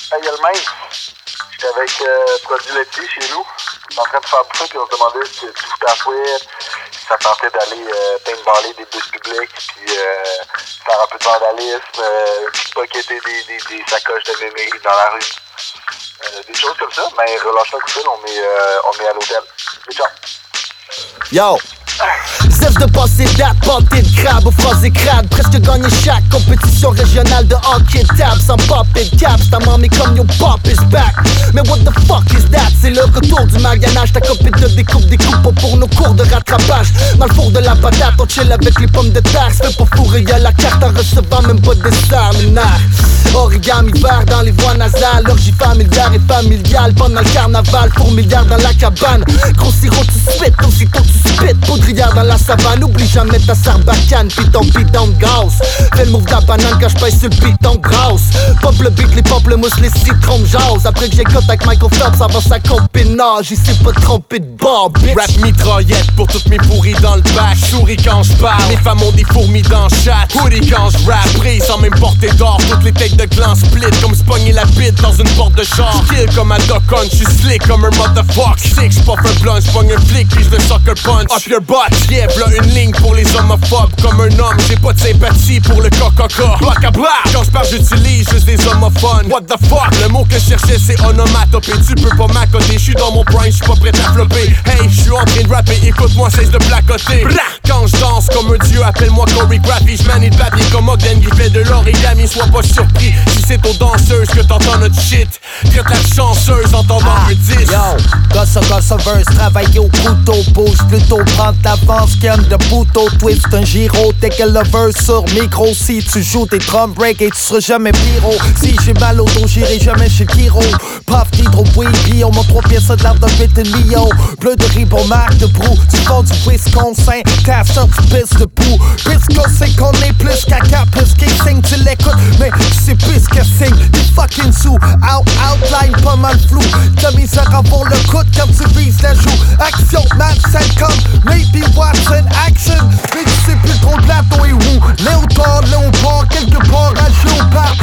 Il y a le même. J'étais avec produit laitier chez nous. On est en train de faire bouffer, puis on se demandait si tu foutais à fouet, si ça tentait d'aller paintballer des bus publics, puis faire un peu de vandalisme, pocketer des sacoches de mémé dans la rue. Des choses comme ça, mais relâche un coup de fil, on est à l'hôtel. Ciao. Yo! Zef de passer date, pâté de crabe aux phrases écrades. Presque gagné chaque compétition régionale de hockey tab. Sans pop et caps, ta mamie comme your pop is back. Mais what the fuck is that? C'est le retour du magasinage. Ta copine te découpe des coupons pour nos cours de rattrapage. Dans le four de la patate, on chill avec les pommes de terre. Se fait pas fourrer à la carte en recevant même pas de dessert lunaire. Origami vert dans les voies nasales. L'orgie familière et familiale pendant le carnaval. Fourmilière dans la cabane. Gros sirop tu spit, aussitôt tu spit. Poudrière dans la savane, oublie jamais ta sarbacane. Pis ton bidon de gaz. Fais le move de la banane quand j'pèse sur le bidon grasse. Pop le beat, les pamplemousses, les citrons jase. Après que j'ai cut avec Michael Phelps, avant sa copine nage. Il s'est pas trompé de bord, bitch. Rap mitraillette pour toutes mes pourris dans le bac. Souris quand j'parle, les femmes ont des fourmis dans le chat. Hoodie quand j'rappe, prise sans même porter d'or. Toutes les têtes de clan split comme se pogner la bite dans une porte de char. Kill comme un Doc Hunt, j'suis slick comme un motherfucker. Sick, j'puff un blunt, j'pogne un flic puis j'le sucker punch. Up your butt, yeah, v'là une ligne pour les homophobes. Comme un homme, j'ai pas de sympathie pour le coca-cola. Black à black, quand j'parle j'utilise juste des homophones. What the fuck, le mot que je cherchais c'est onomatopée. Tu peux pas m'accoter, j'suis dans mon prime, j'suis pas prêt à flopper. Hey, j'suis en train de rapper, écoute-moi, cesse de placoter. Quand j'danse comme un dieu, appelle-moi chorégraphie. J'manie de papier comme Ogden qui fait de l'origami. Sois pas surpris, si c'est aux danseuses que t'entends notre shit. Traite la chanceuse entendant un 10. Yo, gosse verse, travailler au couteau. Bouge plutôt, prendre l'avance, qu'aime de bouteau. Twist un gyro, dès que le verse sur micro. Si tu joues des drum break et tu seras jamais pyro. Si j'ai mal au dos, j'irai jamais chez Kiro. Paf, d'hydro, oui, on monte 3 pièces de l'art de bit and Mio. Bleu de ribon, marque de brou. Tu fond du Wisconsin, t'as sorti pisse de boue. Puisqu'on sait qu'on est plus caca, plus qu'il signe, tu l'écoutes. Mais tu sais plus que signe, des fucking sous. Outline pas mal flou. T'as mis ça pour le coude quand tu vises la joue. Action, match, ça comme maybe watching action. Mais tu sais plus trop le plateau et où. Léopard, quelque part à Géopard.